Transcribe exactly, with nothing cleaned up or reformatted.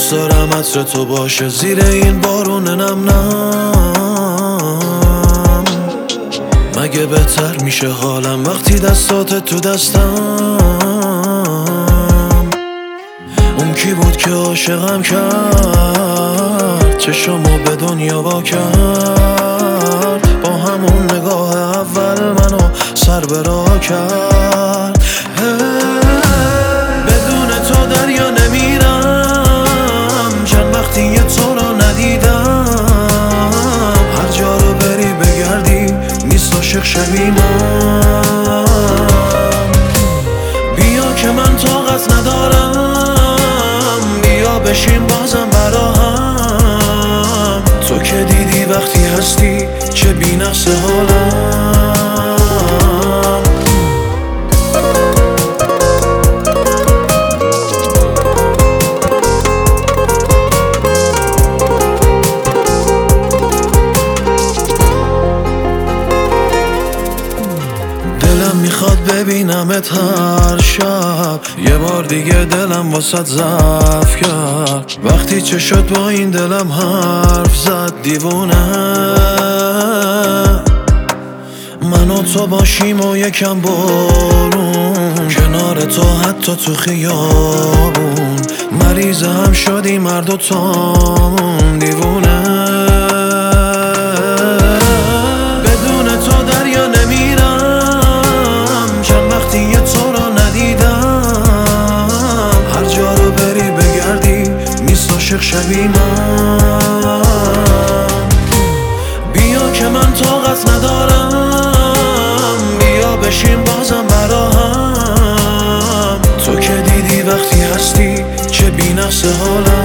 دوست دارم عطر تو باشه زیر این بارون نم نم. مگه بهتر میشه حالم وقتی دستات تو دستم؟ اون کی بود که عاشقم کرد، چشمو به دنیا وا کرد، با همون نگاه اول منو سر به راه کرد. بدون تو دریا نمیرم، چند وقتی یه تو رو ندیدم. هر جا رو بری بگردی نیست عاشق شبیه من. بیا که من طاقت ندارم، بیا بشین بازم برا هم. تو که دیدی وقتی هستی چه بی نقص حالم. دلم میخواد ببینمت هر شب، یه بار دیگه دلم واسط ضعف کرد. وقتی چه شد با این دلم حرف زد دیوونه. من و تو باشیم و یکم بارون، کنار تو حتی تو خیابون. مریض هم شدیم هر دو تامون دیوونه. بدون تو دریا نمیرم، چند وقتی یه تو رو ندیدم. هر جا رو بری بگردی نیست عاشق شبیه من. بیا که من طاقت ندارم، بیا بشین بازم برا هم. تو که دیدی وقتی هستی چه بی نقص حالم.